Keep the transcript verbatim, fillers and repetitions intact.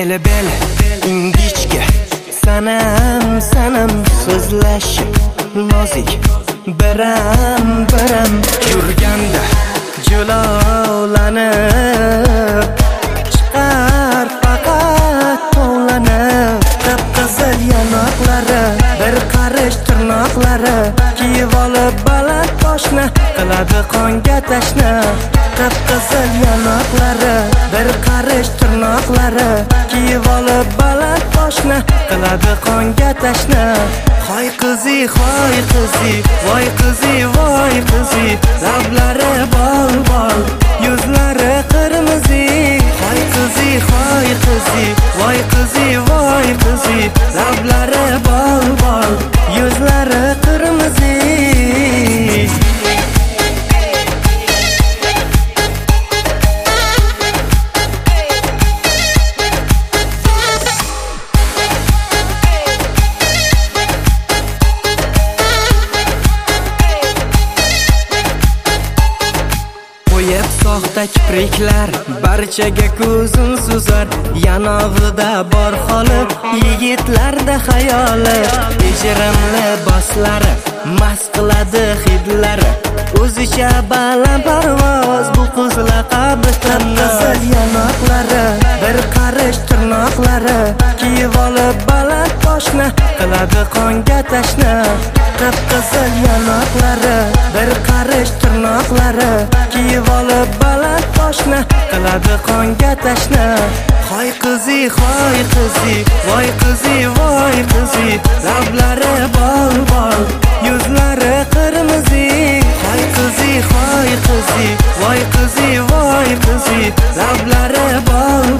Beli beli ingichka sanam sanam so'zlashib nozik biram biram yurganda jo'lovlanib chiqar faqat tovlanib qip-qizil yanoqlari bir qarish tirnoqlari kiyib olib baland boshni qiladi qonga tashna qip-qizil yanoqlari bir qarish tirnoqlari kiyib olib baland boshni qiladi qonga tashna hoy qizi hoy qizi voy qizi voy qizi lablari bol bol yuzlari qirmizi hoy qizi hoy qizi voy qizi voy qizi lablari bol bol yuzlari qirmizi soxta kipriklar barchaga ko'zin suzar yanog'ida bor qolib yigitlarda xayoli ijrimli boslari mast qiladi hidlari o'zicha baland parvoz bu qiz laqabi qip-qizil yanoqlari bir qarish tirnoqlari kiyib olib baland boshni qiladi qonga tashna qip-qizil yanoqlari bir qarish tirnoqlari kiyib olib baland boshni qiladi qonga tashna hoy qizi hoy qizi voy qizi voy qizi lablari bol bol yuzlari qirmizi hoy qizi hoy qizi voy qizi voy qizi lablari bol